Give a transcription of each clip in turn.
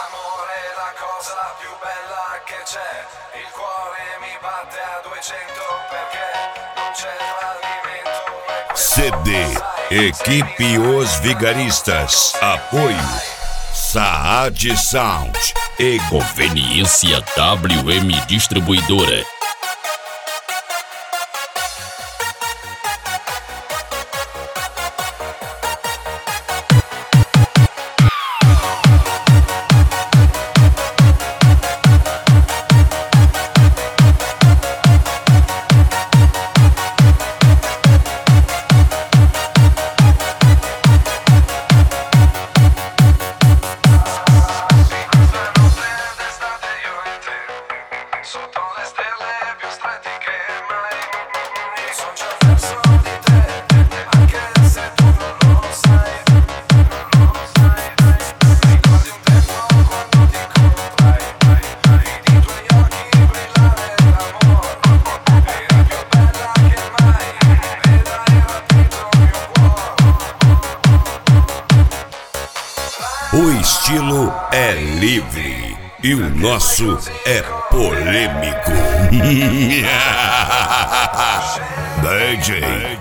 L'amore è la cosa più bella che c'è. Il cuore mi batte a 200 perché non c'è tradimento. CD Equipe Os Vigaristas. Apoio Saad Sound e Conveniência WM Distribuidora. Sotto le stelle più stretti che mai. Io sono già verso di te, anche se tu non lo sai. Ricordi un tempo quando ti incontrai, vidi i tuoi occhi brillare d'amore. Era più bella che mai, ed hai rapito il mio cuore. o estilo é livre e o nosso é polêmico. DJ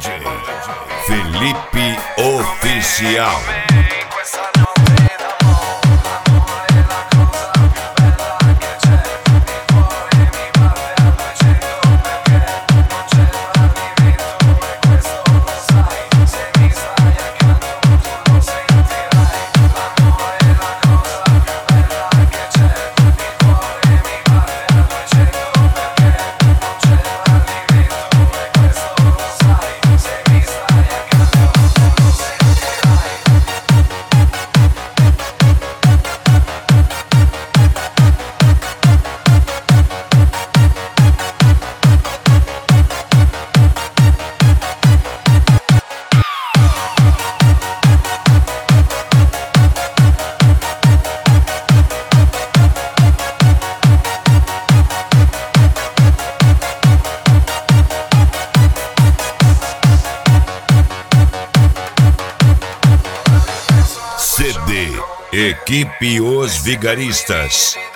Felipe Oficial. Questa notte d'amore, l'amore è la cosa più bella che c'è. Il cuore mi batte a 200 perché non c'è tradimento e questo lo sai. Se mi stai accanto tu lo sentirai. L'amore è la cosa più bella che c'è. Il cuore mi batte a 200 perché non c'è tradimento e questo lo sai. Se mi stai accanto tu lo sentirai. CD Equipe Os Vigaristas.